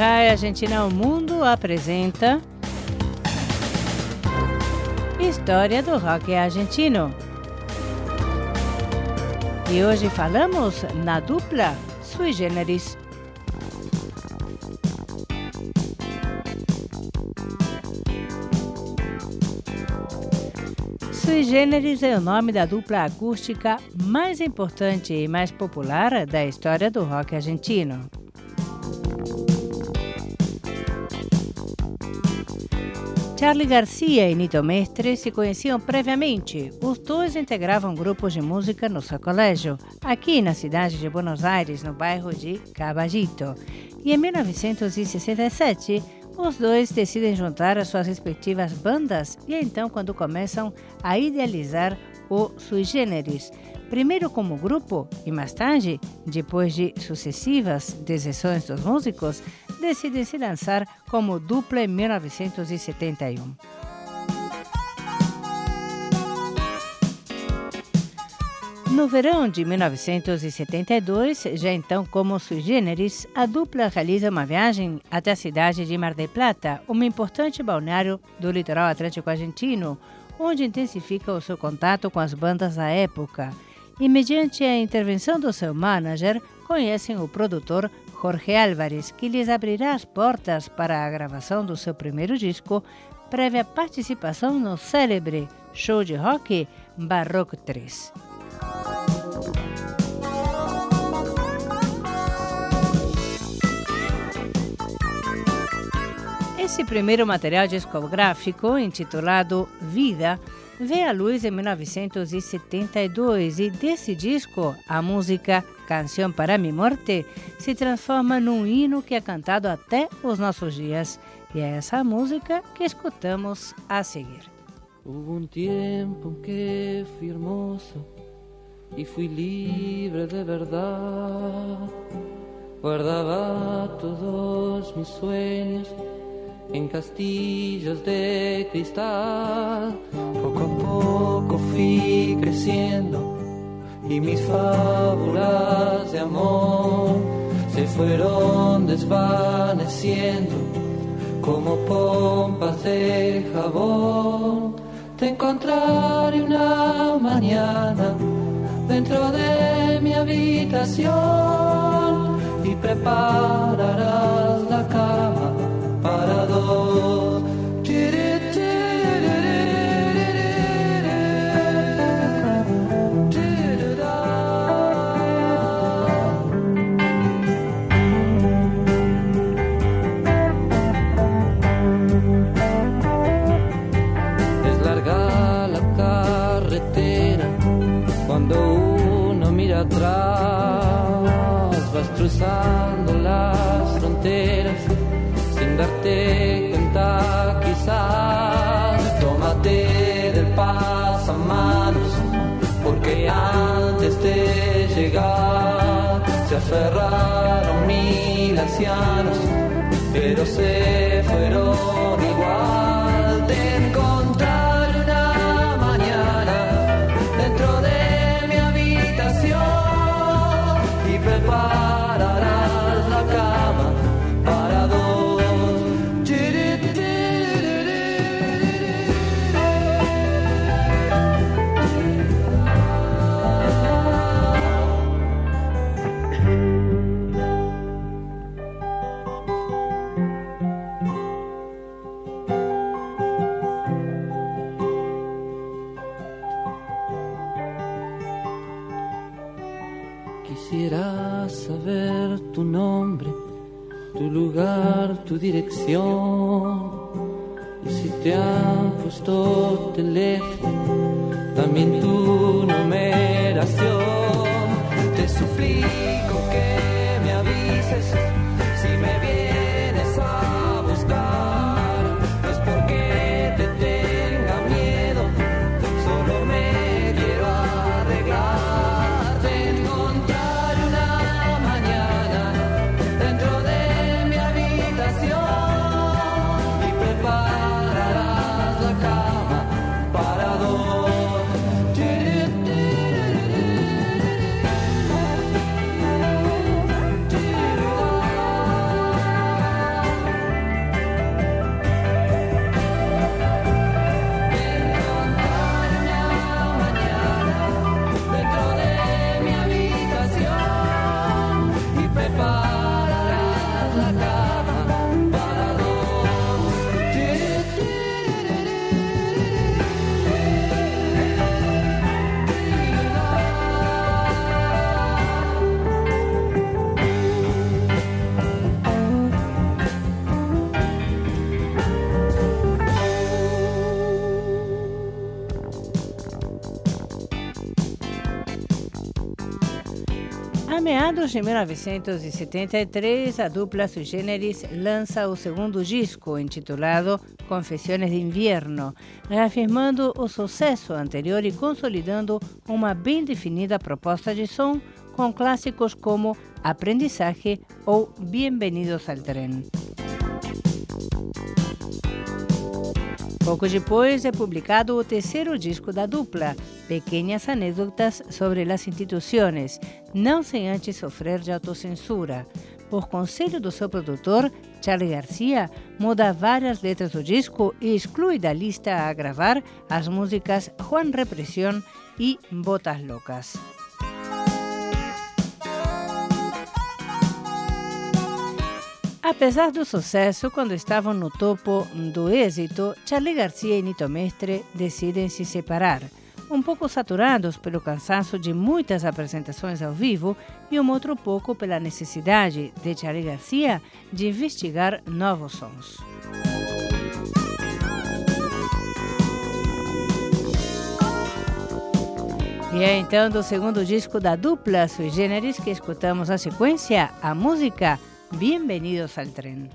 RAI Argentina ao Mundo apresenta História do Rock Argentino. E hoje falamos na dupla Sui Generis. Sui Generis é o nome da dupla acústica mais importante e mais popular da história do rock argentino. Charly Garcia e Nito Mestre se conheciam previamente. Os dois integravam grupos de música no seu colégio, aqui na cidade de Buenos Aires, no bairro de Caballito. E em 1967, os dois decidem juntar as suas respectivas bandas e é então quando começam a idealizar o Sui Generis. Primeiro como grupo e mais tarde, depois de sucessivas deserções dos músicos, decidem se lançar como dupla em 1971. No verão de 1972, já então como Sui Generis, a dupla realiza uma viagem até a cidade de Mar del Plata, um importante balneário do litoral atlântico argentino, onde intensifica o seu contato com as bandas da época. E mediante a intervenção do seu manager, conhecem o produtor Jorge Álvarez, que lhes abrirá as portas para a gravação do seu primeiro disco, prévia participação no célebre show de rock Barroco 3. Esse primeiro material discográfico, intitulado Vida, veio à luz em 1972 e desse disco, a música Canção para mi Morte se transforma num hino que é cantado até os nossos dias. E é essa música que escutamos a seguir. Hubo tempo em que fui hermoso e fui livre de verdade. Guardaba todos mis sueños en castillos de cristal. Poco a poco fui creciendo y mis fábulas de amor se fueron desvaneciendo como pompas de jabón. Te encontraré una mañana dentro de mi habitación y prepararás la cama para dos. Es larga la carretera cuando uno mira atrás, vas cruzando las fronteras sin darte cuenta quizás. Tómate del pasamanos, porque antes de llegar se aferraron 1000 ancianos, pero se fueron igual. Te encontraré una mañana dentro de mi habitación y prepararás la cama para dos. Quisiera saber tu nombre, tu lugar, tu dirección. Y si te han puesto teléfono, también tu numeración. Te suplico que me avises si me vienes a buscar. No es porque te tenga miedo, solo me quiero arreglar. Te encontraré una mañana dentro de mi habitación y prepararás la cama para dos. meados de 1973, a dupla Sui Generis lança o segundo disco, intitulado Confissões de Inverno, reafirmando o sucesso anterior e consolidando uma bem definida proposta de som com clássicos como Aprendizaje ou Bienvenidos al Tren. Pouco depois é publicado o terceiro disco da dupla, Pequenas Anécdotas sobre as Instituições, não sem antes sofrer de autocensura. Por conselho do seu produtor, Charly Garcia, muda várias letras do disco e exclui da lista a gravar as músicas Juan Represión e Botas Locas. Apesar do sucesso, quando estavam no topo do êxito, Charly Garcia e Nito Mestre decidem se separar, um pouco saturados pelo cansaço de muitas apresentações ao vivo e um outro pouco pela necessidade de Charly Garcia de investigar novos sons. E é então do segundo disco da dupla Sui Generis que escutamos a sequência, a música Bienvenidos al Tren.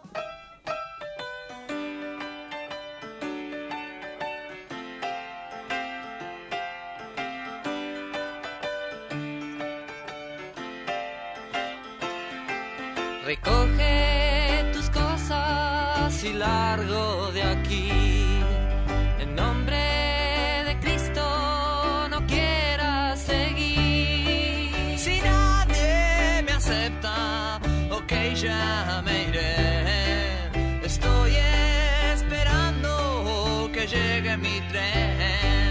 Recoge tus cosas y largo de aquí. En nombre de Cristo no quieras seguir. Si nadie me acepta, ok, ya me iré. Estoy esperando que llegue mi tren.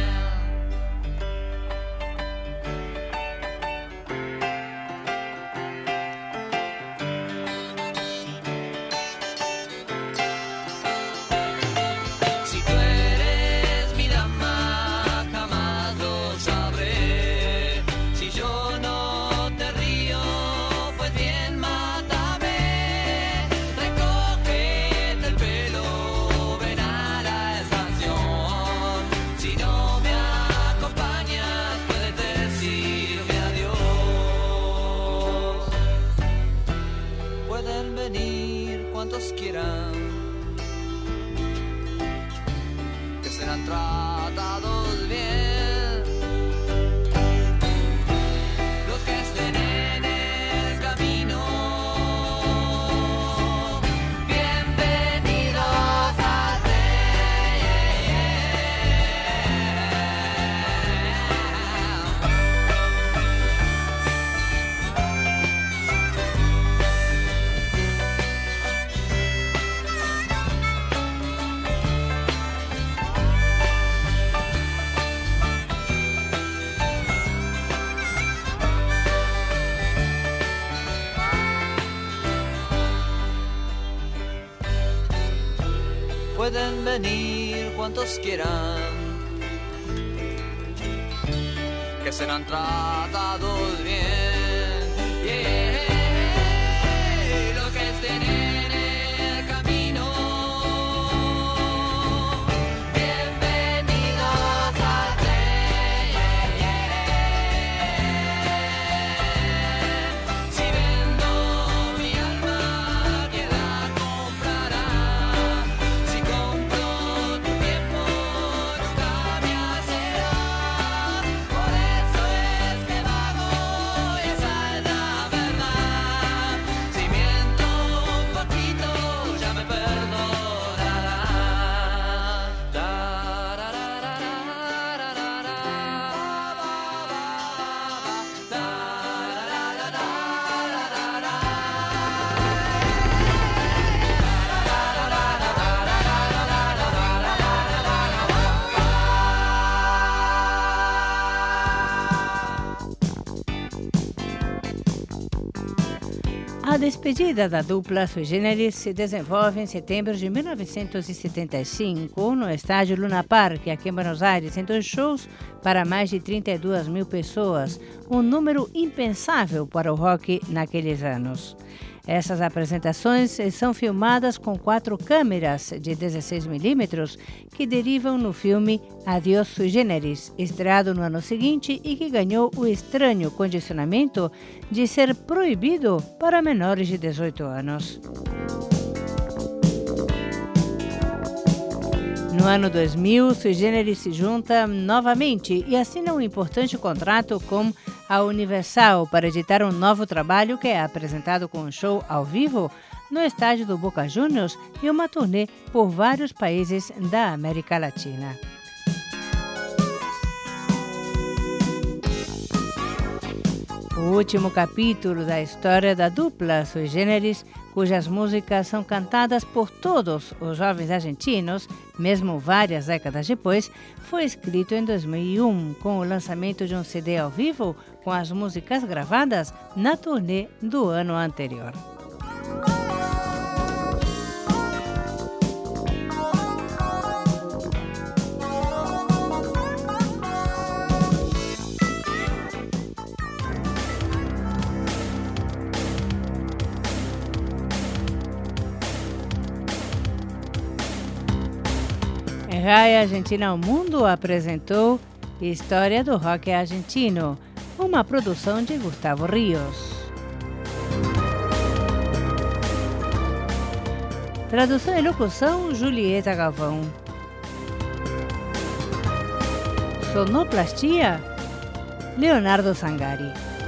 Si tú eres mi dama, jamás lo sabré. Si yo no te río, pues bien, mátame. Recógete el pelo, ven a la estación. Si no me acompañas, puedes decirme adiós. Pueden venir cuantos quieran, que serán tratados bien. Los que estén en el camino, bienvenidos al tren. Pueden venir cuantos quieran, que serán tratados bien. Yeah. Los que estén en el camino, bienvenidos al tren. Si vendo mi alma, ¿quién la comprará? Si compro tu tiempo, nunca me hacerá. Por eso es que vago, y esa es la verdad. Si miento un poquito, ya me perdonará. A despedida da dupla Sui Generis se desenvolve em setembro de 1975 no estádio Luna Park, aqui em Buenos Aires, em 2 shows para mais de 32 mil pessoas, um número impensável para o rock naqueles anos. Essas apresentações são filmadas com 4 câmeras de 16mm que derivam no filme Adiós Sui Generis, estreado no ano seguinte e que ganhou o estranho condicionamento de ser proibido para menores de 18 anos. No ano 2000, Sui Generis se junta novamente e assina um importante contrato com a Universal para editar um novo trabalho que é apresentado com um show ao vivo no estádio do Boca Juniors e uma turnê por vários países da América Latina. O último capítulo da história da dupla Sui Generis, cujas músicas são cantadas por todos os jovens argentinos, mesmo várias décadas depois, foi escrito em 2001, com o lançamento de um CD ao vivo com as músicas gravadas na turnê do ano anterior. RAI Argentina ao Mundo apresentou História do Rock Argentino, uma produção de Gustavo Rios. Tradução e locução, Julieta Galvão. Sonoplastia, Leonardo Sangari.